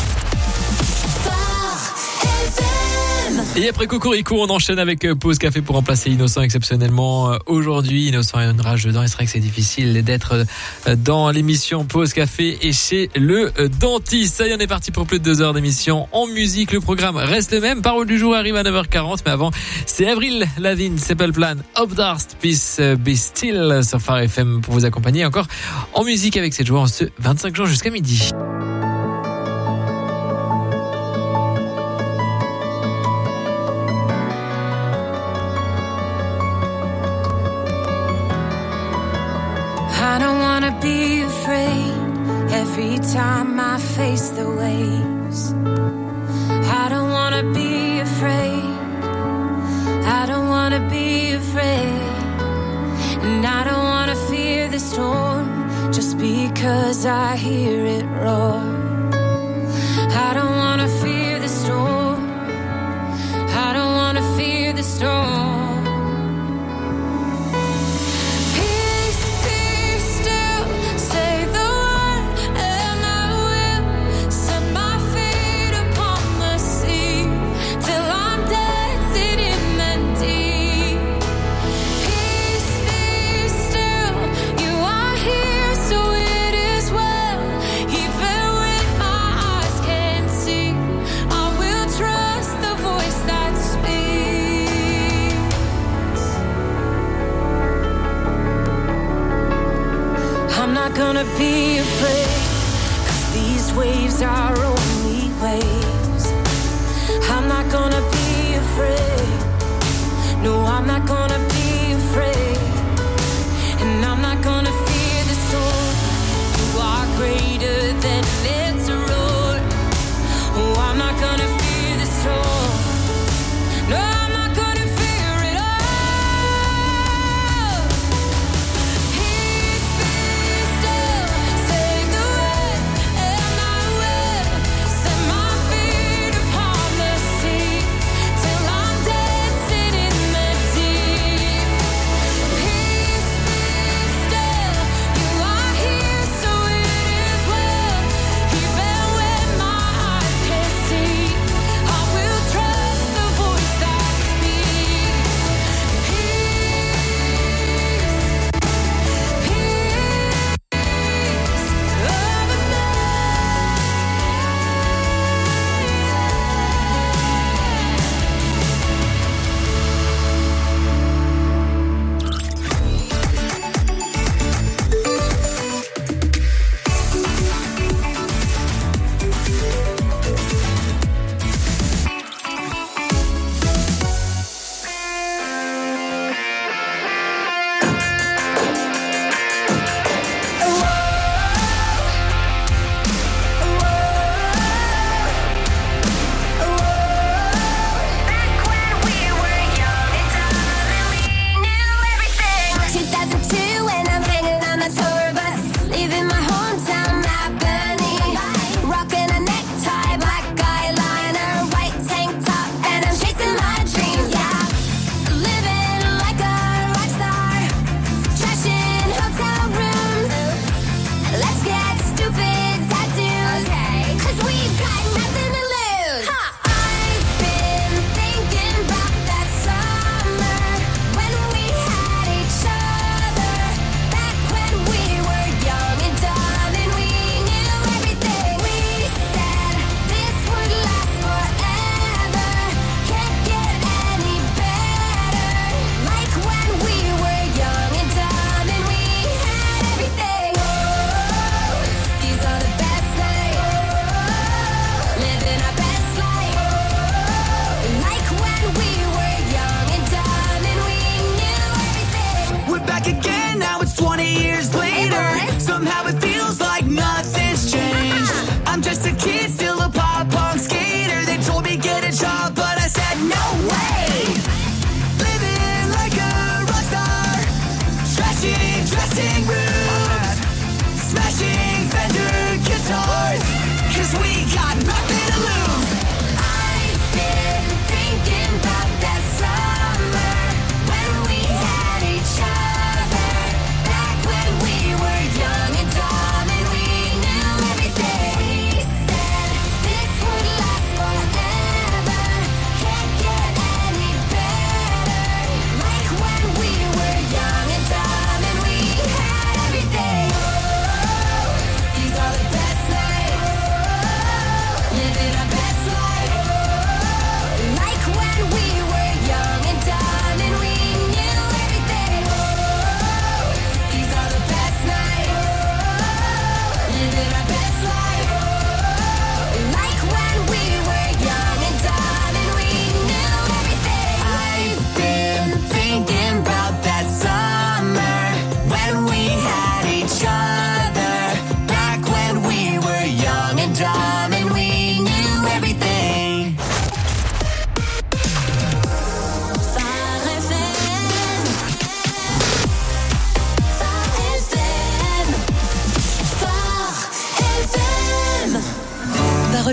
Et après Cocorico, on enchaîne avec Pause Café pour remplacer Innocent exceptionnellement aujourd'hui. Innocent a une rage dedans, il serait que c'est difficile d'être dans l'émission Pause Café et chez le dentiste. Ça y est, on est parti pour plus de deux heures d'émission en musique. Le programme reste le même. Parole du jour arrive à neuf heures quarante, mais avant, c'est Avril Lavigne, Simple Plan, Obdarst, Peace Be Still sur Phare F M pour vous accompagner encore en musique avec cette joie en ce vingt-cinq juin jusqu'à midi. I don't wanna be afraid every time I face the waves. I don't wanna be afraid. I don't wanna be afraid. And I don't wanna fear the storm just because I hear it roar. I don't wanna fear the storm. I don't wanna fear the storm. Gonna be afraid, 'cause these waves are only waves. I'm not gonna be afraid. No, I'm not gonna be afraid. And I'm not gonna fear the storm. You are greater than its roar. Oh, I'm not gonna fear the storm. No, I'm not gonna fear it all. Till I'm dead.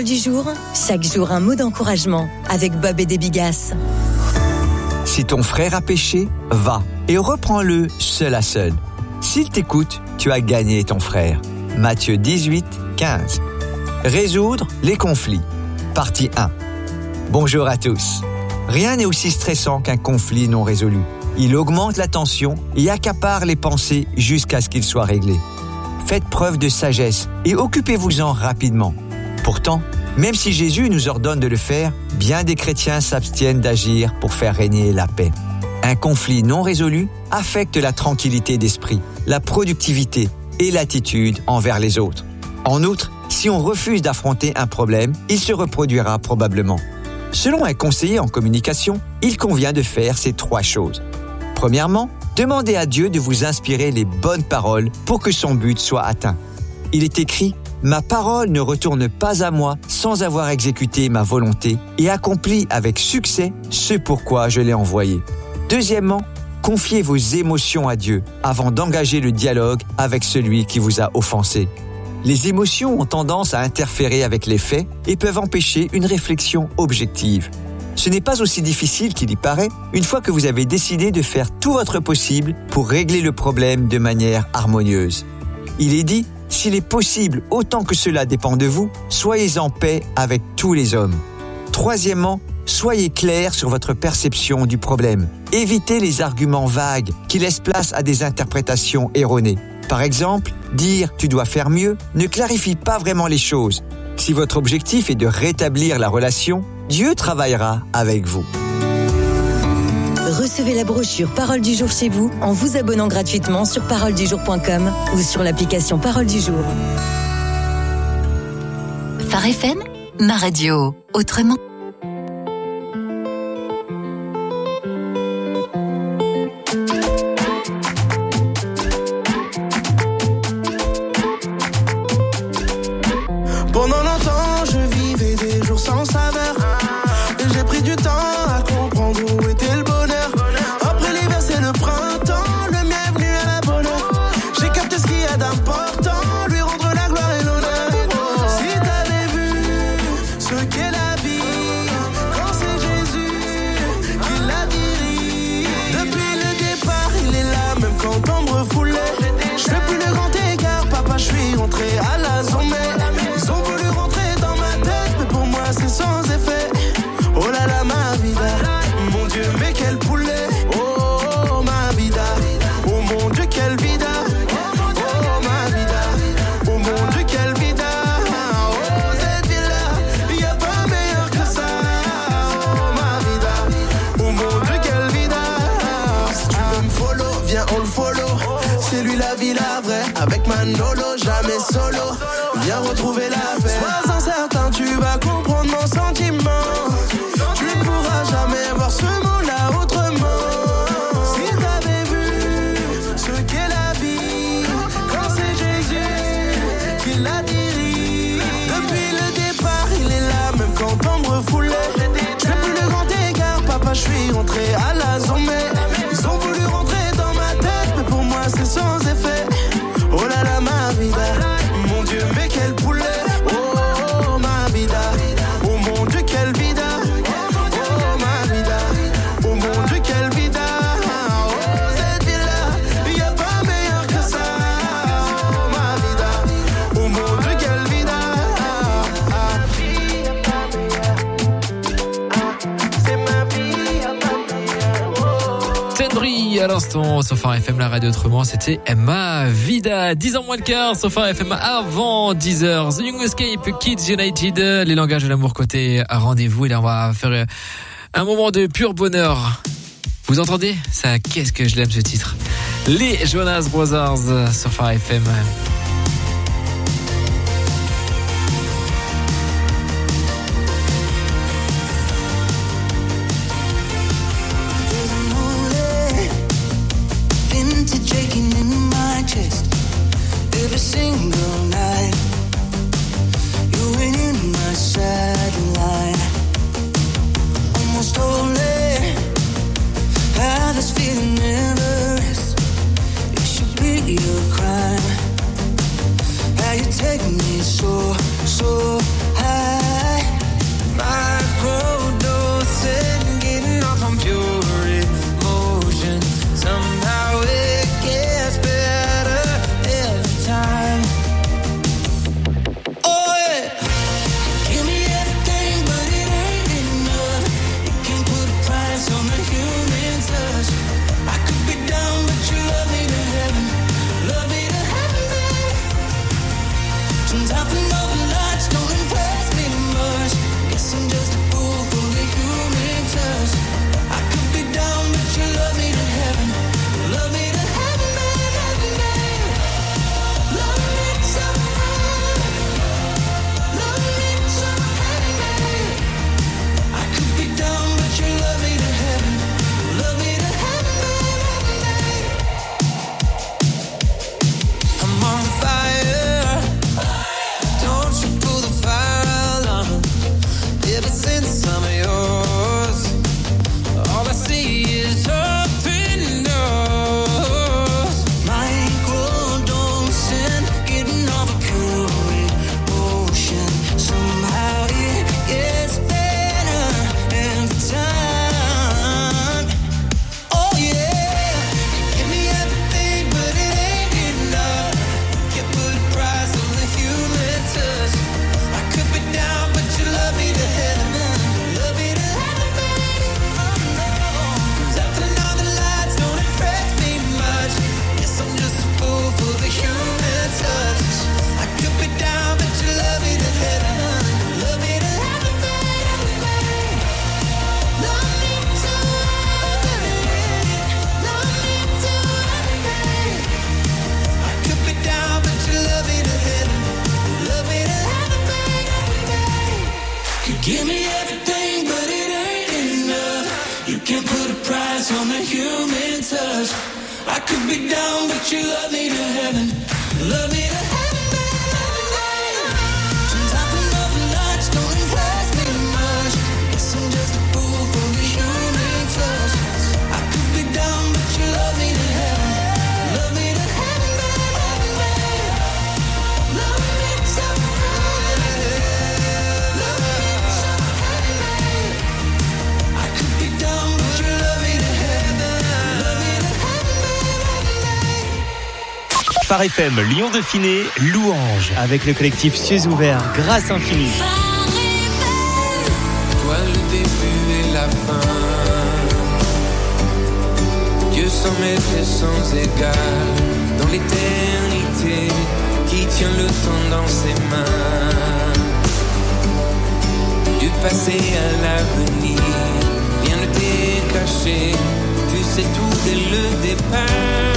Parole du jour, chaque jour un mot d'encouragement avec Bob et des Bigasses. Si ton frère a péché, va et reprends-le seul à seul. S'il t'écoute, tu as gagné ton frère. Matthieu dix-huit, quinze. Résoudre les conflits. Partie un. Bonjour à tous. Rien n'est aussi stressant qu'un conflit non résolu. Il augmente la tension et accapare les pensées jusqu'à ce qu'il soit réglé. Faites preuve de sagesse et occupez-vous-en rapidement. Pourtant, même si Jésus nous ordonne de le faire, bien des chrétiens s'abstiennent d'agir pour faire régner la paix. Un conflit non résolu affecte la tranquillité d'esprit, la productivité et l'attitude envers les autres. En outre, si on refuse d'affronter un problème, il se reproduira probablement. Selon un conseiller en communication, il convient de faire ces trois choses. Premièrement, demandez à Dieu de vous inspirer les bonnes paroles pour que son but soit atteint. Il est écrit « Ma parole ne retourne pas à moi sans avoir exécuté ma volonté et accompli avec succès ce pourquoi je l'ai envoyé. » Deuxièmement, confiez vos émotions à Dieu avant d'engager le dialogue avec celui qui vous a offensé. Les émotions ont tendance à interférer avec les faits et peuvent empêcher une réflexion objective. Ce n'est pas aussi difficile qu'il y paraît une fois que vous avez décidé de faire tout votre possible pour régler le problème de manière harmonieuse. Il est dit, s'il est possible, autant que cela dépend de vous, soyez en paix avec tous les hommes. Troisièmement, soyez clair sur votre perception du problème. Évitez les arguments vagues qui laissent place à des interprétations erronées. Par exemple, dire « tu dois faire mieux » ne clarifie pas vraiment les choses. Si votre objectif est de rétablir la relation, Dieu travaillera avec vous. Recevez la brochure Parole du jour chez vous en vous abonnant gratuitement sur parole du jour point com ou sur l'application Parole du jour. Phare F M, ma radio, autrement. Pendant longtemps, je vivais des jours sans saveur. Et j'ai pris du temps à comprendre où était le bonheur. Après l'hiver, c'est le printemps, le mien est venu à la bonne heure. J'ai capté ce qu'il y a d'important, lui rendre la gloire et l'honneur. Si t'avais vu ce qu'est la vie, quand c'est Jésus qui l'a guéri. Depuis le départ, il est là, même quand on me refoulait. Je fais plus le grand écart, papa, je suis rentré à la zone. Ils ont voulu rentrer dans ma tête, mais pour moi c'est sans effet. Oh là là, ma vida, mon Dieu, mais quel poulet. Oh, oh, oh ma vida, oh mon Dieu, quelle vida. Oh ma vida, oh mon Dieu, quelle vida. Oh cette vie-là, y a pas meilleur que ça. Oh ma vida, oh mon Dieu, quelle vida. Si tu veux me follow, viens on le follow. C'est lui la vie, la vraie, avec Manolo, jamais solo. Viens retrouver la paix. Sois incertain, tu vas comprendre mon sentiment. Tu ne pourras jamais voir ce mot-là autrement. Si t'avais vu ce qu'est la vie, quand c'est Jésus qui l'a guéri. Depuis le départ, il est là, même quand on me refoulait. Je fais plus le grand écart, papa, je suis rentré à la zone. Ils ont voulu rentrer dans ma tête, mais pour moi c'est sans effet. Oh là là, ma vida, mon Dieu, mais quel poulet. Oh, oh, oh ma vida, oh mon Dieu, quelle vida. Oh ma vida, oh mon Dieu, quelle vida. Oh cette vie-là, y a pas meilleur que ça. Oh ma vida, oh mon Dieu, quelle vida. Ah, c'est ma vie, ma vie. Tendry à l'instant sur Phare F M, la radio autrement, c'était Ma Vida. dix ans moins le quart sur Phare F M avant dix heures. The Young Escape, Kids United, les langages de l'amour côté rendez-vous. Et là on va faire un moment de pur bonheur. Vous entendez ça? Qu'est-ce que je l'aime ce titre. Les Jonas Brothers sur Phare F M. Every single night, you ain't in my sideline. Almost holy, have this feeling never rest. It should be your crime. can't put a price on the human touch. I could be down, but you love me to heaven. Love me to heaven, baby. Sometimes the northern lights don't impress me much. Guess I'm just a fool for the human touch. I could be down, but you love me to heaven. Love me to heaven, baby. Love me so heaven. Love me so heaven. I could be down, but you love me to heaven. Love me to Phare F M, Lyon Dauphiné, Louange, avec le collectif Cieux ouverts, grâce infinie. Toi le début et la fin, Dieu sans maître et sans égal, dans l'éternité, qui tient le temps dans ses mains. Du passé à l'avenir, rien ne t'est caché, tu sais tout dès le départ.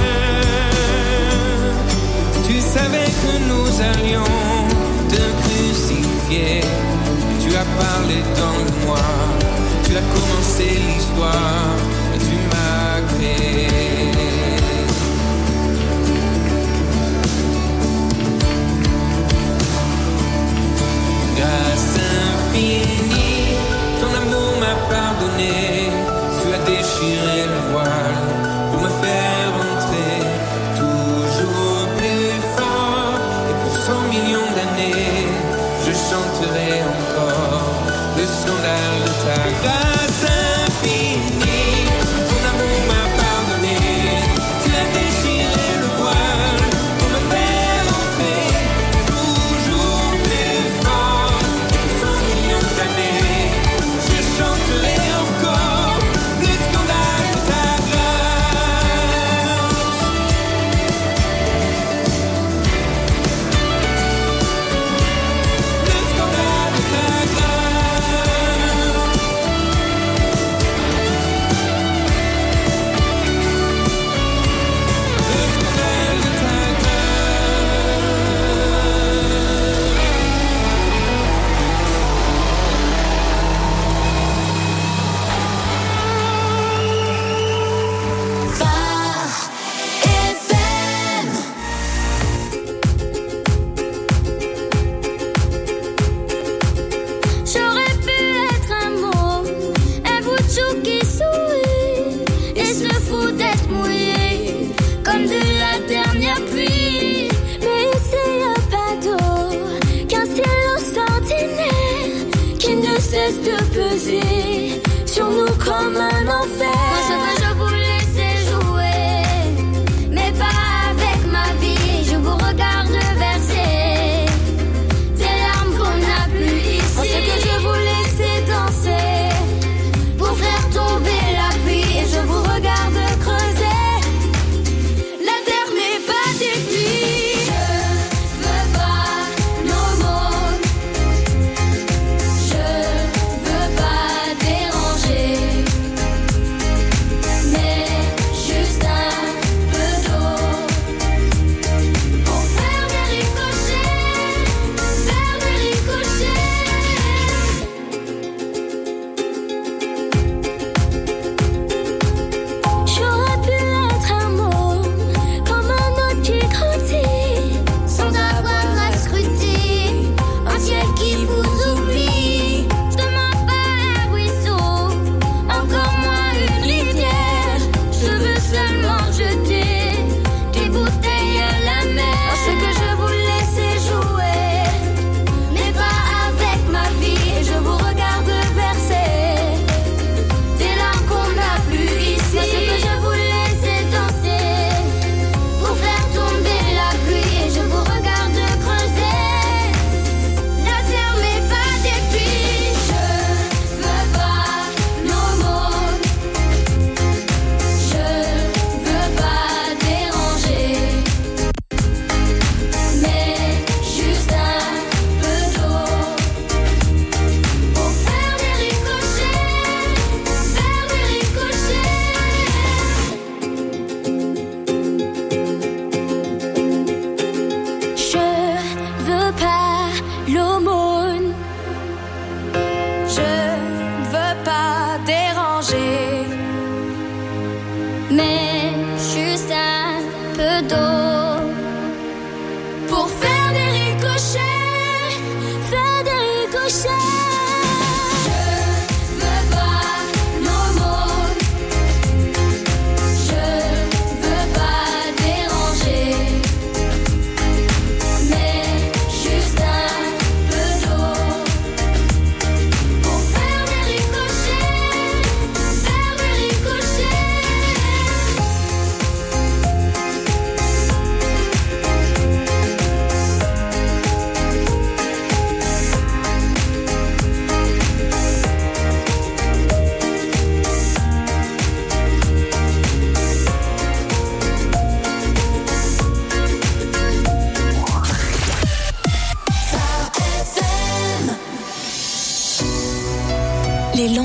Tu savais que nous allions te crucifier. Tu as parlé dans le noir. Tu as commencé l'histoire et tu m'as créé. Grâce infinie, ton amour m'a pardonné. Tu as déchiré le voile pour me faire entrer. Toujours plus fort, et pour cent millions d'années, je chanterai encore le scandale de ta grâce infinie.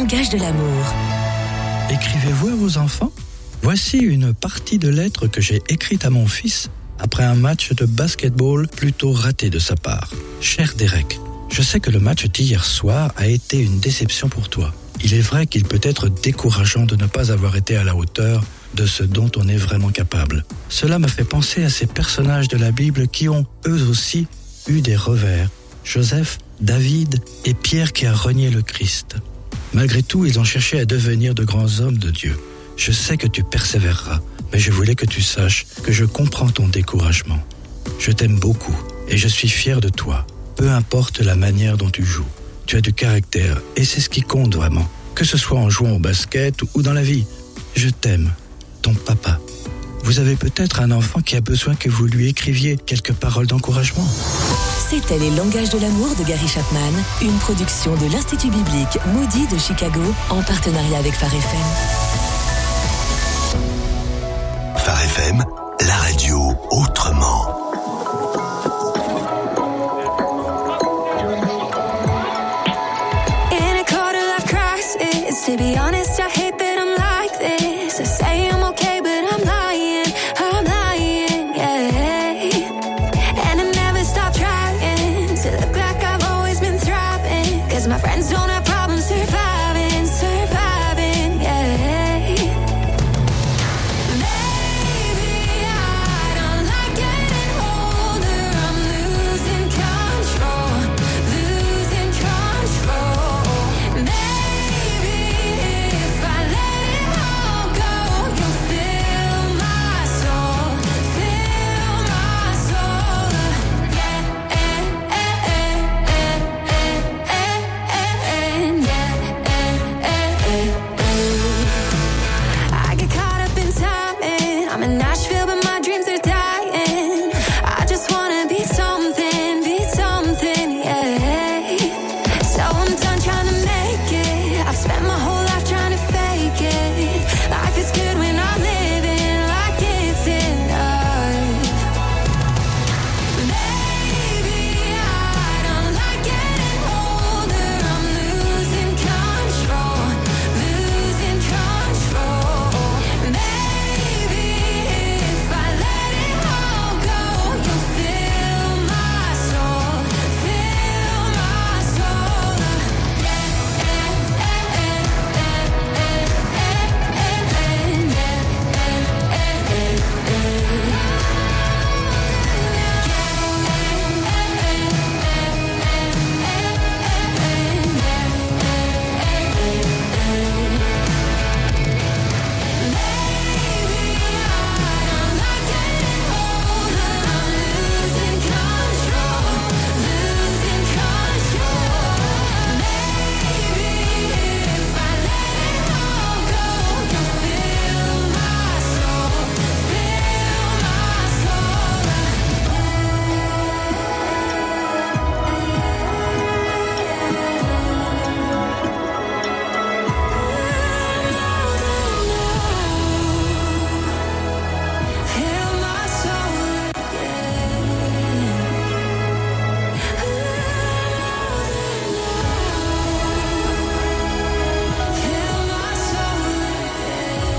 langage de l'amour. Écrivez-vous à vos enfants ? Voici une partie de lettres que j'ai écrite à mon fils après un match de basketball plutôt raté de sa part. Cher Derek, je sais que le match d'hier soir a été une déception pour toi. Il est vrai qu'il peut être décourageant de ne pas avoir été à la hauteur de ce dont on est vraiment capable. Cela me fait penser à ces personnages de la Bible qui ont, eux aussi, eu des revers. Joseph, David et Pierre qui a renié le Christ. Malgré tout, ils ont cherché à devenir de grands hommes de Dieu. Je sais que tu persévéreras, mais je voulais que tu saches que je comprends ton découragement. Je t'aime beaucoup et je suis fier de toi. Peu importe la manière dont tu joues, tu as du caractère et c'est ce qui compte vraiment. Que ce soit en jouant au basket ou dans la vie. Je t'aime, ton papa. Vous avez peut-être un enfant qui a besoin que vous lui écriviez quelques paroles d'encouragement. C'était Les langages de l'amour de Gary Chapman, une production de l'Institut biblique Moody de Chicago en partenariat avec Phare F M. Phare F M, la radio autrement. In a quarter life crisis, to be honest.